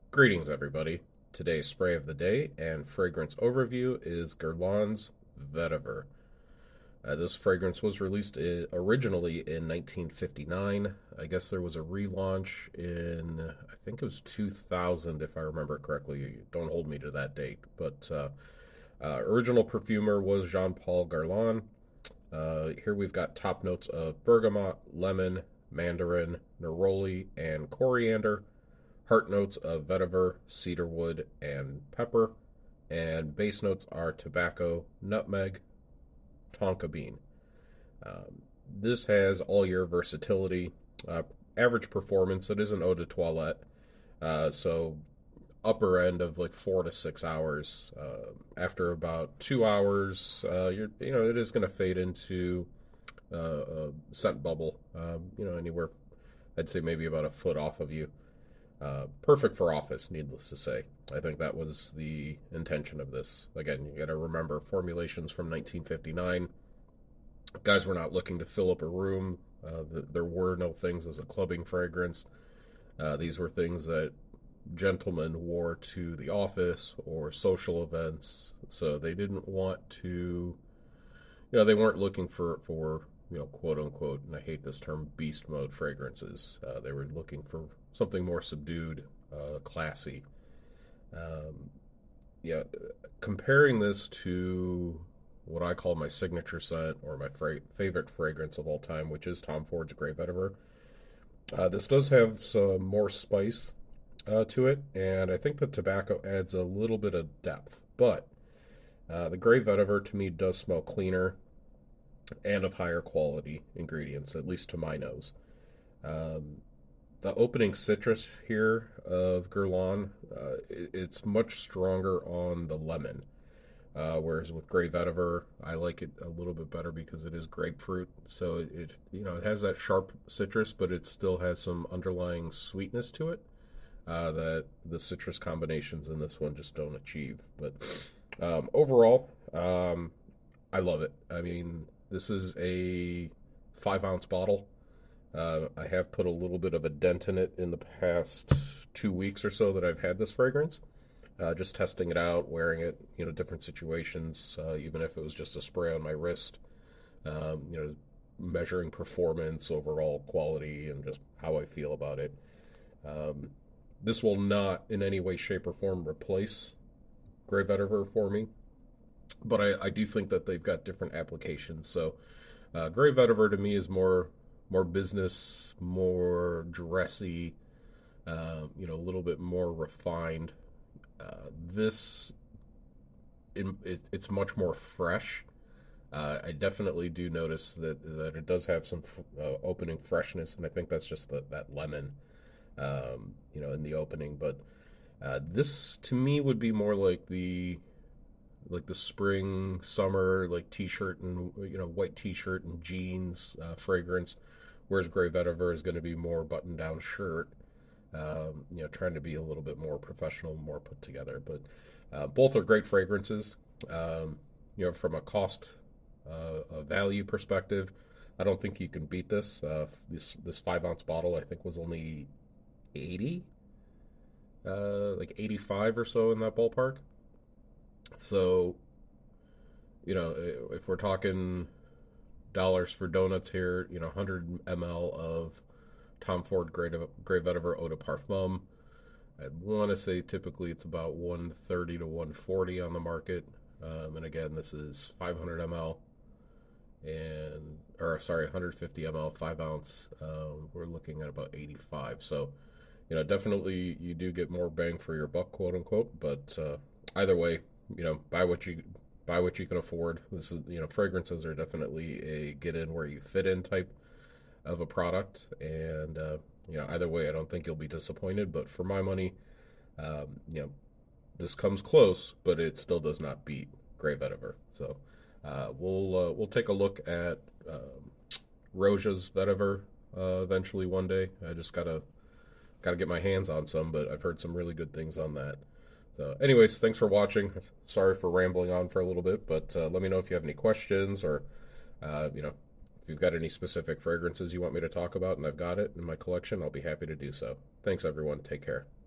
Greetings, everybody. Today's spray of the day and fragrance overview is Guerlain's Vetiver. This fragrance was released originally in 1959. I guess there was a relaunch in, I think it was 2000, if I remember correctly. Don't hold me to that date. But original perfumer was Jean-Paul Guerlain. Here we've got top notes of bergamot, lemon, mandarin, neroli, and coriander. Heart notes of vetiver, cedarwood, and pepper. And base notes are tobacco, nutmeg, tonka bean. This has all year versatility. Average performance, it is an eau de toilette. So upper end of like 4 to 6 hours. After about 2 hours, it is going to fade into a scent bubble. Anywhere, I'd say maybe about a foot off of you. Perfect for office, needless to say. I think that was the intention of this. Again, you got to remember formulations from 1959. Guys were not looking to fill up a room. There were no things as a clubbing fragrance. These were things that gentlemen wore to the office or social events. So they didn't want to, they weren't looking for quote unquote, and I hate this term, beast mode fragrances. They were looking for something more subdued, classy. Comparing this to what I call my signature scent or my favorite fragrance of all time, which is Tom Ford's Grey Vetiver. This does have some more spice to it, and I think the tobacco adds a little bit of depth. But the Grey Vetiver to me does smell cleaner and of higher quality ingredients, at least to my nose. The opening citrus here of Guerlain, it's much stronger on the lemon. Whereas with Grey Vetiver, I like it a little bit better because it is grapefruit. So it has that sharp citrus, but it still has some underlying sweetness to it that the citrus combinations in this one just don't achieve. But overall, I love it. I mean, this is a 5-ounce bottle. I have put a little bit of a dent in it in the past 2 weeks or so that I've had this fragrance. Just testing it out, wearing it, different situations, even if it was just a spray on my wrist, measuring performance, overall quality, and just how I feel about it. This will not in any way, shape, or form replace Grey Vetiver for me, but I do think that they've got different applications. So Grey Vetiver to me is more business, more dressy, a little bit more refined. It's much more fresh. I definitely do notice that it does have some opening freshness, and I think that's just that lemon, in the opening. But this to me would be more like the spring, summer, like t-shirt and white t-shirt and jeans fragrance, whereas Grey Vetiver is going to be more button-down shirt. Trying to be a little bit more professional, more put together. But both are great fragrances. From a cost, a value perspective, I don't think you can beat this. This 5-ounce bottle, I think, was only 80, like 85 or so in that ballpark. So, if we're talking dollars for donuts here, 100 ml of Tom Ford Grey Vetiver Eau de Parfum. I want to say typically it's about 130 to 140 on the market. And again, this is 500 ml 150 ml, 5 ounce. We're looking at about 85. So, definitely you do get more bang for your buck, quote unquote. But either way, buy what you can afford. This is, fragrances are definitely a get in where you fit in type of a product, and either way, I don't think you'll be disappointed. But for my money, this comes close, but it still does not beat Grey Vetiver. So we'll take a look at Roja's Vetiver eventually one day. I just gotta get my hands on some, but I've heard some really good things on that. So, anyways, thanks for watching. Sorry for rambling on for a little bit, but let me know if you have any questions or if you've got any specific fragrances you want me to talk about and I've got it in my collection, I'll be happy to do so. Thanks, everyone. Take care.